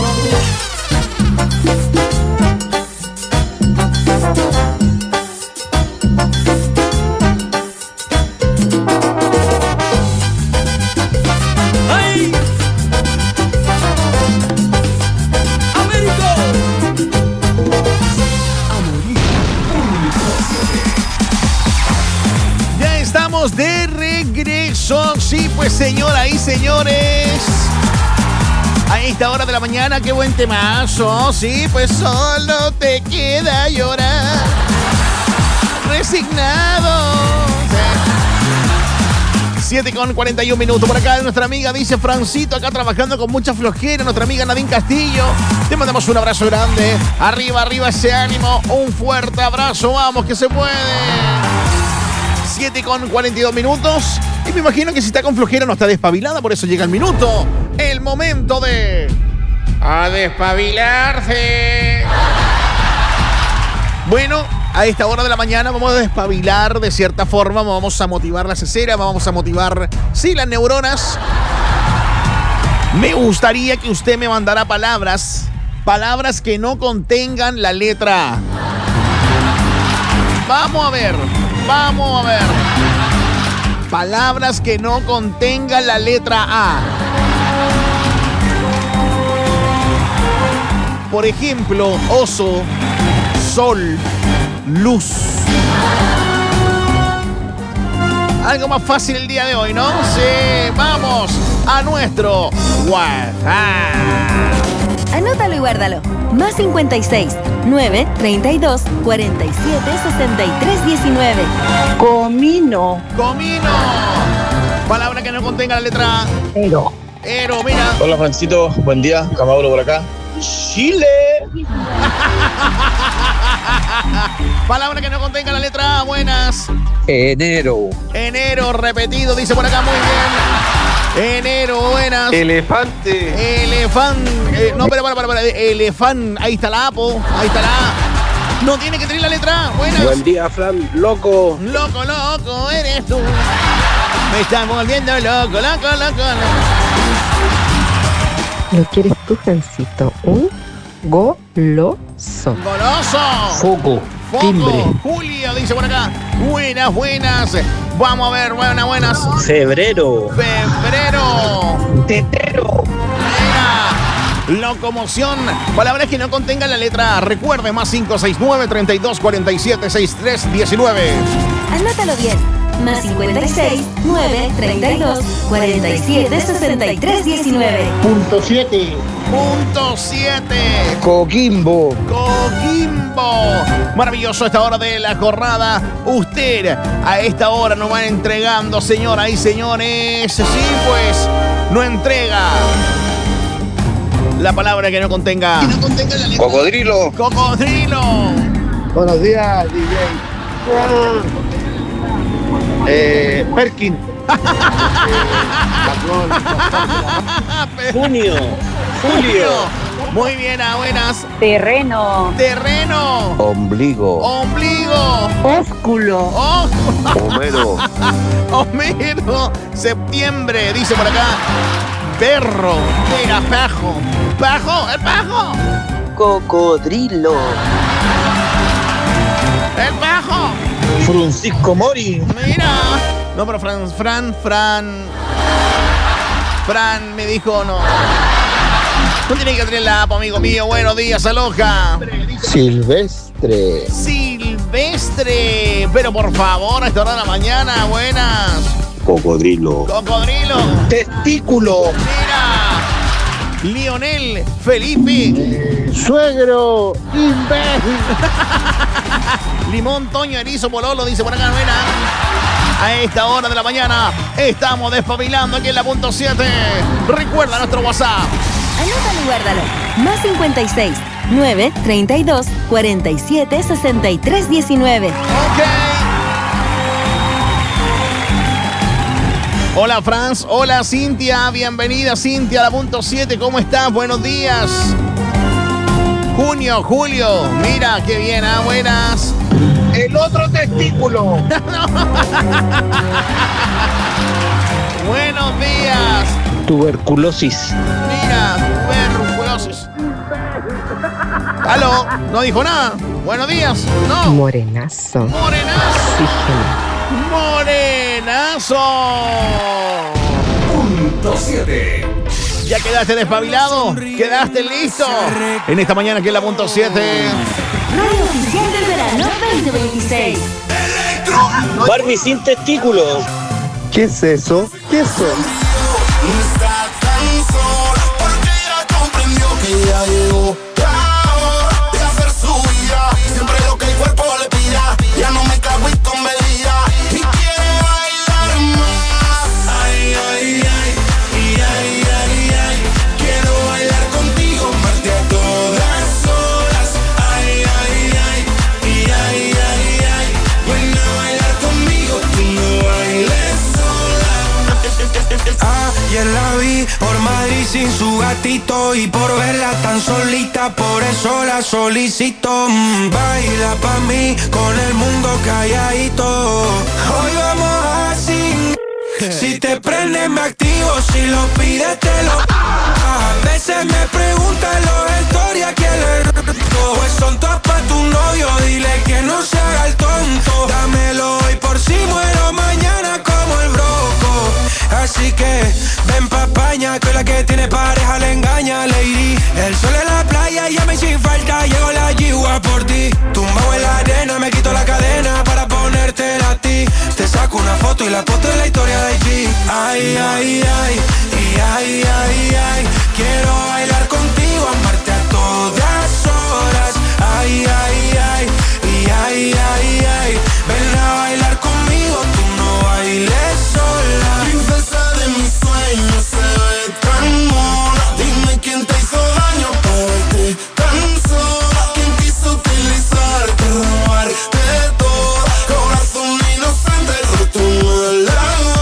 Speaker 1: ¡Ay! ¡Américo!
Speaker 7: Ya estamos de regreso. Sí, pues señoras y señores, a esta hora de la mañana, qué buen temazo. Sí, pues solo te queda llorar, resignado. siete con cuarenta y un minutos. Por acá nuestra amiga dice Francito, acá trabajando con mucha flojera. Nuestra amiga Nadine Castillo. Te mandamos un abrazo grande. Arriba, arriba ese ánimo. Un fuerte abrazo. Vamos, que se puede. siete con cuarenta y dos minutos. Y me imagino que si está con flojera no está despabilada. Por eso llega el minuto. El momento de... a despabilarse. Bueno, a esta hora de la mañana vamos a despabilar de cierta forma. Vamos a motivar la cesera. Vamos a motivar, sí, las neuronas. Me gustaría que usted me mandara palabras. Palabras que no contengan la letra A. Vamos a ver. Vamos a ver. Palabras que no contengan la letra A. por ejemplo, oso, sol, luz. Algo más fácil el día de hoy, ¿no? Sí, vamos a nuestro WhatsApp.
Speaker 3: Anótalo y guárdalo. Más cincuenta y seis, nueve, treinta y dos, cuarenta y siete, sesenta y tres, diecinueve.
Speaker 11: Comino.
Speaker 7: Comino. Palabra que no contenga la letra A.
Speaker 11: Ero.
Speaker 7: Ero, mira.
Speaker 15: Hola, Francito. Buen día. Camabro por acá. Chile.
Speaker 7: Palabra que no contenga la letra A. Buenas.
Speaker 19: Enero.
Speaker 7: Enero, repetido, dice por acá, muy bien. Enero, buenas.
Speaker 20: Elefante.
Speaker 7: Elefante. Eh, no, pero para, para, para. Elefante. Ahí está la A, po. Ahí está la A. No tiene que tener la letra A. Buenas.
Speaker 15: Buen día, Fran. Loco.
Speaker 7: Loco, loco, eres tú. Me están volviendo loco, loco, loco, loco.
Speaker 13: ¿Lo quieres tú, Francito? Un goloso.
Speaker 7: Goloso.
Speaker 19: Foco.
Speaker 7: Foco.
Speaker 19: Timbre.
Speaker 7: Julio dice por acá. Buenas, buenas. Vamos a ver, buenas, buenas.
Speaker 19: Febrero.
Speaker 7: Febrero.
Speaker 11: Tetero.
Speaker 7: Mira. Locomoción. Palabras que no contengan la letra A. Recuerde, más cinco seis nueve, treinta y dos, cuarenta y siete, sesenta y tres, diecinueve.
Speaker 3: Anótalo bien. Más cincuenta y seis, nueve, treinta y dos, cuarenta y siete, sesenta y tres, diecinueve.
Speaker 12: Punto siete.
Speaker 7: Punto siete.
Speaker 19: Coquimbo.
Speaker 7: Coquimbo. Maravilloso esta hora de la jornada. Usted a esta hora nos va entregando, señoras y señores. Sí, pues, no entrega la palabra que no contenga. Que no contenga la letra.
Speaker 15: Cocodrilo.
Speaker 7: Cocodrilo.
Speaker 12: Buenos días, D J. Eh, Perkin.
Speaker 19: Junio. Julio.
Speaker 7: Muy bien, a buenas.
Speaker 17: Terreno.
Speaker 7: Terreno.
Speaker 20: Ombligo.
Speaker 7: Ombligo.
Speaker 17: Ósculo.
Speaker 7: Oh.
Speaker 20: Homero.
Speaker 7: Homero. Septiembre, dice por acá. Perro. Mira, pajo. Pajo, el pajo.
Speaker 11: Cocodrilo.
Speaker 7: El pajo.
Speaker 19: Francisco Mori.
Speaker 7: Mira. No, pero Fran, Fran, Fran. Fran me dijo no. No tiene que tener la app, amigo mío. Buenos días, aloja.
Speaker 19: Silvestre.
Speaker 7: Silvestre. Pero por favor, a esta hora de la mañana, buenas.
Speaker 20: Cocodrilo.
Speaker 7: Cocodrilo.
Speaker 19: Testículo.
Speaker 7: Mira. Lionel Felipe.
Speaker 12: Suegro. Imbécil.
Speaker 7: Limón, Toño, Erizo, Pololo, dice por acá, buena. A esta hora de la mañana estamos despabilando aquí en la punto siete. Recuerda nuestro WhatsApp.
Speaker 3: Anótalo y guárdalo. Más cincuenta y seis, nueve, treinta y dos, cuarenta y siete, sesenta y tres, diecinueve.
Speaker 7: Ok. Hola, Franz. Hola, Cintia. Bienvenida, Cintia, a la punto siete. ¿Cómo estás? Buenos días. Junio, Julio. Mira, qué bien, ¿ah? Buenas.
Speaker 12: El otro testículo.
Speaker 7: Buenos días.
Speaker 19: Tuberculosis.
Speaker 7: Mira, tuberculosis. ¿Aló? ¿No dijo nada? Buenos días. No.
Speaker 13: Morenazo.
Speaker 7: Morenazo.
Speaker 13: Oxígeno.
Speaker 7: Morenazo.
Speaker 2: Punto siete.
Speaker 7: ¿Ya quedaste despabilado? ¿Quedaste listo? En esta mañana aquí en la punto siete.
Speaker 3: Radio oficial del verano veinte veintiséis.
Speaker 19: Barbie sin testículo.
Speaker 20: ¿Qué es eso? ¿Qué es eso?
Speaker 1: Está tan sola porque ya comprendió que ya llegó la hora de hacer su vida. Siempre lo que el cuerpo le pida. Ya no me cago y con medida. Y quiere bailar más. Ay, ay, ay. Y ay, ay, ay. Quiero bailar contigo, verte a todas horas. Ay, ay, ay. Y ay, ay, ay. Ven a bailar conmigo, tú no bailes sola. Ayer la vi por Madrid sin su gatito y por verla tan solita, por eso la solicito. Mm, baila pa' mí con el mundo calladito. Hoy vamos así. Si te prende me activo, si lo pides te lo. A veces me preguntan los historias quién le roto. Pues son todas pa' tu novio, dile que no se haga el tonto. Dámelo hoy por si muero mañana como el broco. Así que ven pa' España, que la que tiene pareja le engaña, lady. El sol en la playa y ya me sigue
Speaker 21: foto y la foto es la historia de I G. Ay, ay, ay, y ay, ay, ay. Quiero bailar contigo, amarte a todas horas. Ay, ay, ay, y ay, ay, ay. Ven a bailar conmigo, tú no bailes sola.
Speaker 4: Princesa de mis sueños, se ve tan mona. Dime quién te hizo daño para verte tan sola. ¿Quién quiso utilizarte, robarte todo? Corazón inocente, roto mala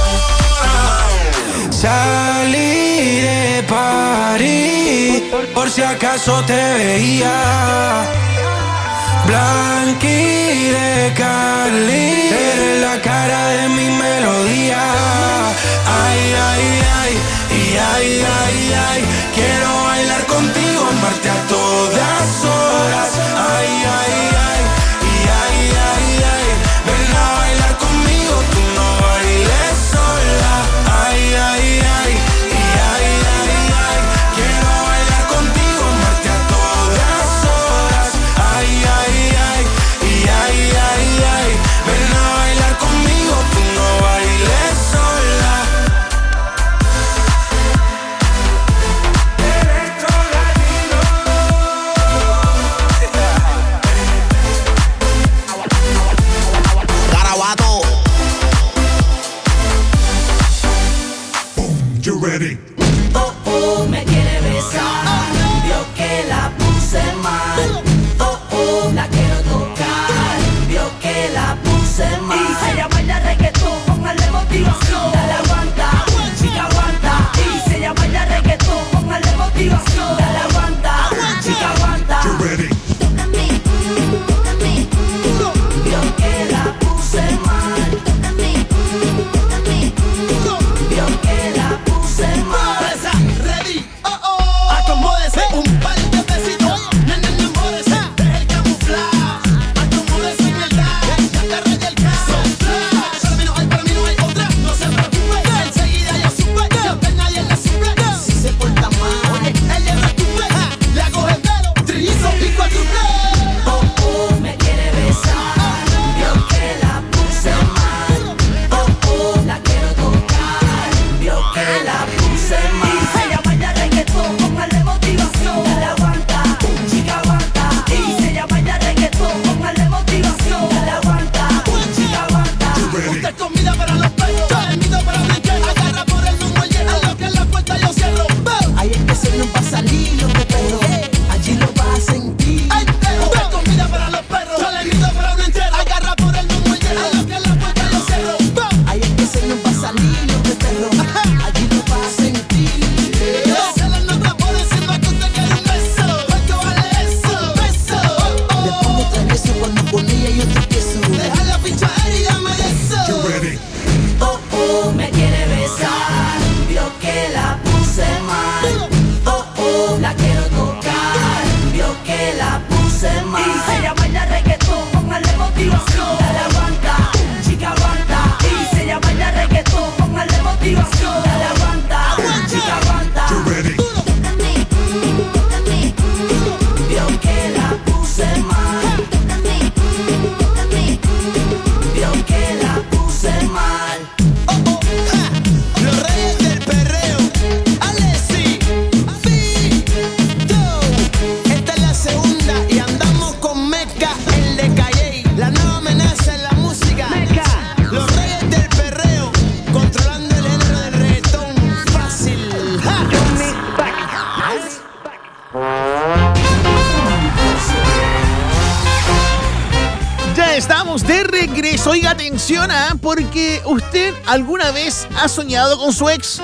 Speaker 4: hora.
Speaker 21: Salí de París, por si acaso te veía. Blanqui de Cali, eres la cara de mi melodía. Ay, ay, ay, y ay, ay, ay. Quiero bailar contigo, amarte a todas horas. Ay, ay, ay, y ay, ay, ay. Ven a bailar conmigo, tú no bailes sola. Ay, ay, ay, y ay, ay, ay. Quiero bailar contigo, amarte a todas horas. Ay, ay, ay, y ay, ay, ay. Ven a bailar conmigo, tú no bailes sola.
Speaker 1: Garabato.
Speaker 2: You ready?
Speaker 1: Oh, oh, me quiere besar. Vio que la puse mal. Oh, oh, la quiero tocar. Vio que la puse mal. Y se llama el reggaetón, póngale motivación. Dale aguanta, chica aguanta. Y se llama el reggaetón, póngale motivación. Dale aguanta, chica aguanta.
Speaker 2: You ready?
Speaker 1: Vio que la puse mal. Vio que la puse mal.
Speaker 4: Ready, oh oh. Acomódese un par de besitos. No, no, no, enamórese. Deja el camuflaje. Acomódese en el dash. Ya te rayé el caso. Para mí no hay, para mí no hay otra. No se preocupe. Enseguida yo supe. Que a usted nadie le suple. Si se porta mal, ella no estuve. Le hago gemelo, trillizo y cuádruple.
Speaker 1: Oh, oh, me quiere besar. Vio que la puse mal. Oh, oh, la quiero tocar. Vio que la puse mal. Y se llama ya reggaetón, póngale motivación. Dale aguanta, chica aguanta. Y se llama ya reggaetón, póngale motivación. Dale aguanta, chica aguanta.
Speaker 4: Usted es comida para los perros. Permito para brincar. Agarra por el humo y llena lo que en la puerta yo cierro. Ahí es que se nos va a salir lo que perro. Allí lo vas a sentir. Usted es comida para los perros. Yo le grito para un entero. Agarra por el humo y llena lo que en la puerta yo cierro. Ahí es que se nos va a salir lo que perro. Allí lo vas a sentir. Se la nota por encima que usted quiere un beso. ¿Cuánto vale eso? Beso. Le pongo travieso cuando con ella yo te empiezo. Deja la pincha y dame eso.
Speaker 2: You ready?
Speaker 1: Oh, oh, me quiere besar. Vio que la puse mal. Oh, oh, la quiero tocar. Vio que la puse mal. Y se llama ya reggaetón, póngale motivación. Dale aguanta, chica aguanta. Y se llama ya reggaetón, póngale motivación. Dale aguanta, chica aguanta.
Speaker 2: You ready?
Speaker 1: Vio que la puse mal. Vio que la puse mal.
Speaker 4: Los reyes del perreo, Alessi, Fito. Esta es la segunda y andamos con Meca, el de Calle. La nueva amenaza en la música. Los reyes del perreo, controlando el género del reggaetón fácil. ¡Ja!
Speaker 7: Ya estamos de regreso. Oiga, atención, ¿ah? Porque usted alguna vez ha soñado con su ex.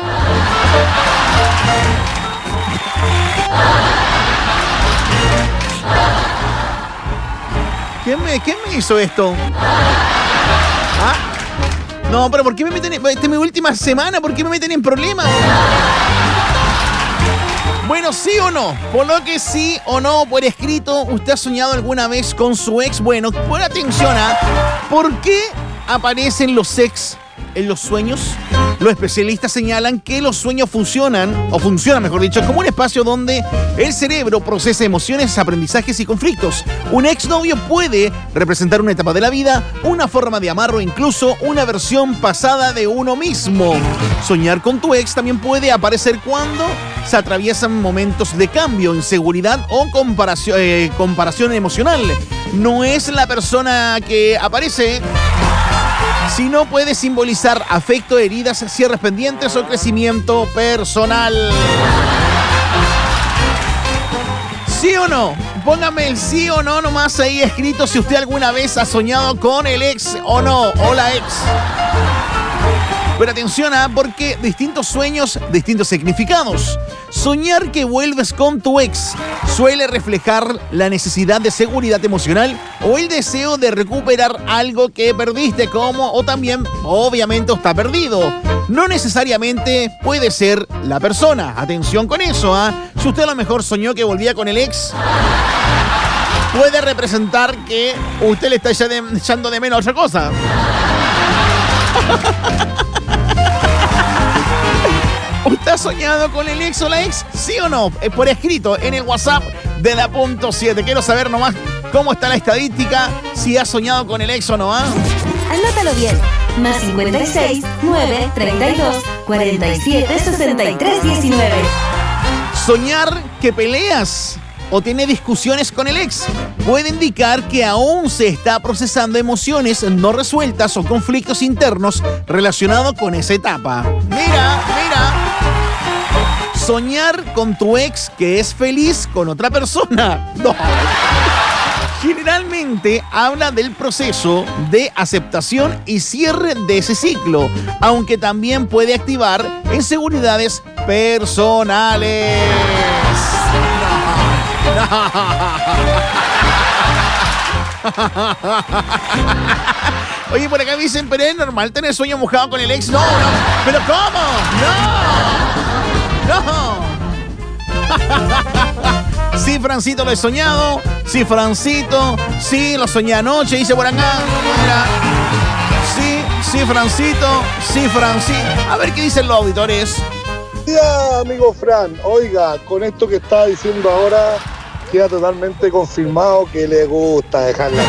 Speaker 7: ¿Quién me, quién me hizo esto? ¿Ah? No, pero ¿por qué me meten en... Esta es mi última semana, ¿por qué me meten en problemas? Bueno, ¿sí o no? Coloque sí o no por escrito. ¿Usted ha soñado alguna vez con su ex? Bueno, pon atención a ¿por qué aparecen los ex en los sueños? Los especialistas señalan que los sueños funcionan, o funcionan mejor dicho, como un espacio donde el cerebro procesa emociones, aprendizajes y conflictos. Un exnovio puede representar una etapa de la vida, una forma de amar o incluso una versión pasada de uno mismo. Soñar con tu ex también puede aparecer cuando se atraviesan momentos de cambio, inseguridad o comparación, eh, comparación emocional. No es la persona que aparece, sino puede simbolizar afecto, heridas, cierres pendientes o crecimiento personal. ¿Sí o no? Póngame el sí o no nomás ahí escrito si usted alguna vez ha soñado con el ex o no, o la ex. Pero atención, ¿ah? Porque distintos sueños, distintos significados. Soñar que vuelves con tu ex suele reflejar la necesidad de seguridad emocional o el deseo de recuperar algo que perdiste, como o también, obviamente, está perdido. No necesariamente puede ser la persona. Atención con eso, ¿ah? Si usted a lo mejor soñó que volvía con el ex, puede representar que usted le está echando de menos a otra cosa. ¿Usted ha soñado con el ex o la ex? ¿Sí o no? Eh, por escrito en el WhatsApp de la punto siete. Quiero saber nomás cómo está la estadística, si ha soñado con el ex o no, ¿ah?
Speaker 3: Anótalo bien. Más cincuenta y seis, nueve, treinta y dos, cuarenta y siete, sesenta y tres, diecinueve.
Speaker 7: Soñar que peleas o tiene discusiones con el ex puede indicar que aún se está procesando emociones no resueltas o conflictos internos relacionados con esa etapa. Mira, mira. Soñar con tu ex que es feliz con otra persona. No. Generalmente habla del proceso de aceptación y cierre de ese ciclo, aunque también puede activar inseguridades personales. Oye, por acá me dicen, pero es normal tener sueño mojado con el ex. No, no, pero ¿cómo? No, no. Sí, Francito, lo he soñado. Sí, Francito, sí, lo soñé anoche, dice por acá. Mira. Sí, sí, Francito, sí, Francito. A ver qué dicen los auditores.
Speaker 5: Ya, amigo Fran, oiga, con esto que está diciendo ahora, queda totalmente confirmado que le gusta dejarla.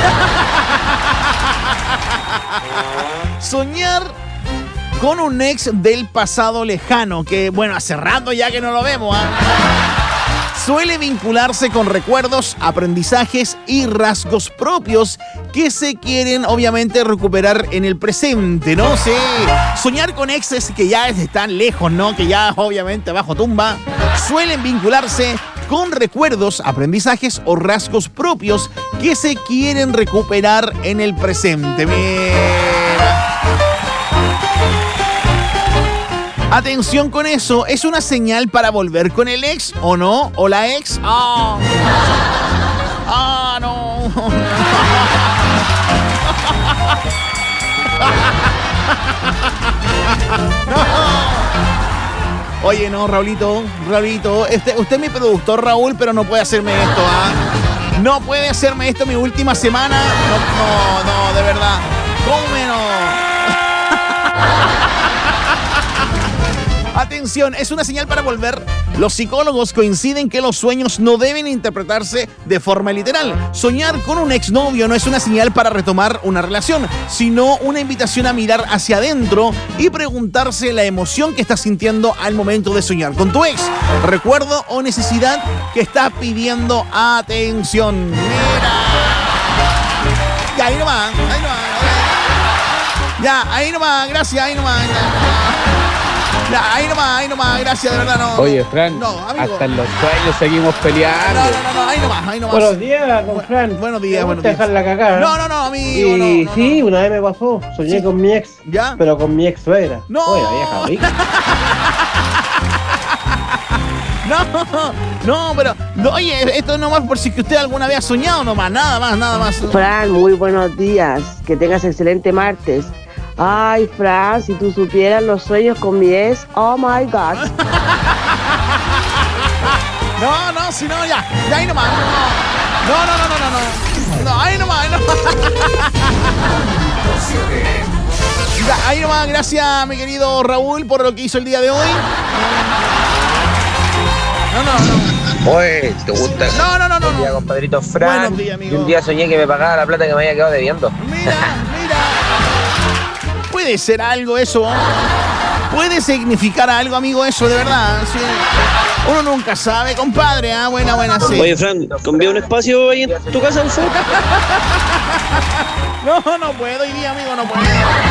Speaker 7: Soñar con un ex del pasado lejano, que bueno, hace rato ya que no lo vemos, ¿eh? Suele vincularse con recuerdos, aprendizajes y rasgos propios que se quieren obviamente recuperar en el presente, ¿no? Sí. Soñar con exes que ya están lejos, ¿no? Que ya obviamente bajo tumba, suelen vincularse con recuerdos, aprendizajes o rasgos propios que se quieren recuperar en el presente. Mira. Atención con eso, ¿es una señal para volver con el ex o no? ¿O la ex? ¡Ah! Oh. ¡Ah, no! ¡No! Oye, no, Raulito, Raulito, este, usted es mi productor, Raúl, pero no puede hacerme esto, ¿ah? ¿eh? No puede hacerme esto mi última semana. No, no, no, de verdad. ¿Cómo no? Atención, es una señal para volver. Los psicólogos coinciden que los sueños no deben interpretarse de forma literal. Soñar con un exnovio no es una señal para retomar una relación, sino una invitación a mirar hacia adentro y preguntarse la emoción que estás sintiendo al momento de soñar con tu ex. Recuerdo o necesidad que estás pidiendo atención. Mira. Ya, ahí nomás, ahí nomás. Ya, ahí nomás, gracias, ahí nomás. Ya, ahí nomás, ahí nomás, gracias, de verdad, no.
Speaker 19: Oye, Fran,
Speaker 7: no,
Speaker 19: hasta en los sueños seguimos peleando.
Speaker 7: No, no, no, no, ahí nomás, ahí nomás.
Speaker 6: Buenos días, don Fran.
Speaker 7: Buenos días, buenos
Speaker 6: días. dejar la cagada.
Speaker 7: No, no, no, amigo,
Speaker 6: y,
Speaker 7: no, no.
Speaker 6: Sí, una vez me pasó, soñé sí. con mi ex.
Speaker 7: ¿Ya?
Speaker 6: Pero con mi ex suegra.
Speaker 7: No.
Speaker 6: Oye, la vieja rica.
Speaker 7: No, no, pero, no, oye, esto es nomás por si que usted alguna vez ha soñado nomás, nada más, nada más.
Speaker 8: Fran, muy buenos días, que tengas excelente martes. Ay, Fran, si tú supieras los sueños con mi ex, oh my God.
Speaker 7: No, no, si no, ya, ya ahí nomás, no, no, no, no, no, no, no, no, ahí nomás, ahí nomás. Ya, ahí nomás, gracias mi querido Raúl por lo que hizo el día de hoy. No, no, no.
Speaker 9: Oye, ¿te gusta?
Speaker 7: No, no, no, no.
Speaker 9: Buen día, compadrito Fran.
Speaker 7: Buenos días, amigo.
Speaker 9: Y un día soñé que me pagaba la plata que me había quedado debiendo.
Speaker 7: Mira, mira. Puede ser algo eso. Puede significar algo, amigo, eso, de verdad. Sí. Uno nunca sabe, compadre. Ah, buena, buena, sí.
Speaker 14: Oye, Fran, ¿convía un espacio ahí en tu casa, por favor?
Speaker 7: No, no puedo hoy día, amigo, no puedo.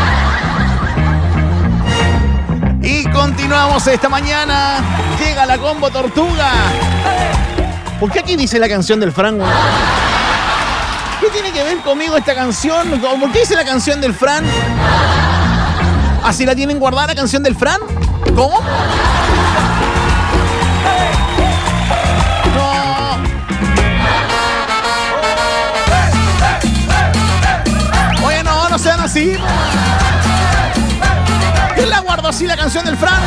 Speaker 7: Y continuamos esta mañana. Llega la Combo Tortuga. ¿Por qué aquí dice la canción del Fran, güey? ¿Qué tiene que ver conmigo esta canción? ¿Por qué dice la canción del Fran? ¿Así la tienen guardada la canción del Fran? ¿Cómo? No. Oye, no, no sean así. ¿Quién la guardó así la canción del Fran?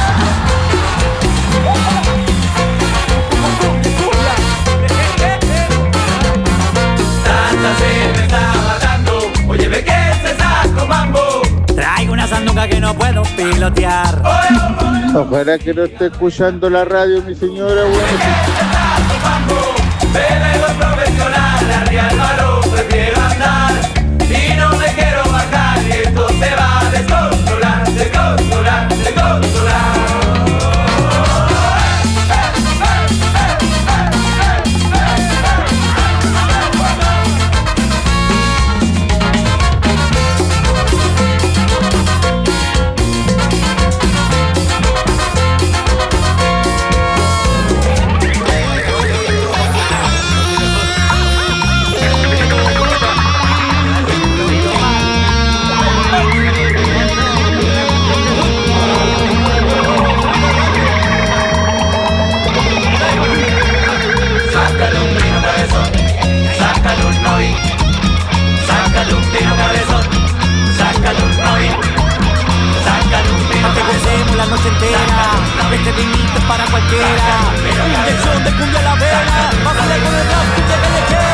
Speaker 1: Tanta sed me está matando. Oye, ve que se saco mambo. Traigo una sandunga que no puedo pilotear.
Speaker 16: Ojalá que no esté escuchando la radio, mi señora.
Speaker 1: Vengo profesional, arriba el balón prefiero andar. Y no me quiero bajar, y esto se va a descontrolar, descontrolar, descontrolar.
Speaker 18: La noche entera, este vinito es para cualquiera. Inyección de cumbia a la vena, pásale con el rap que llega de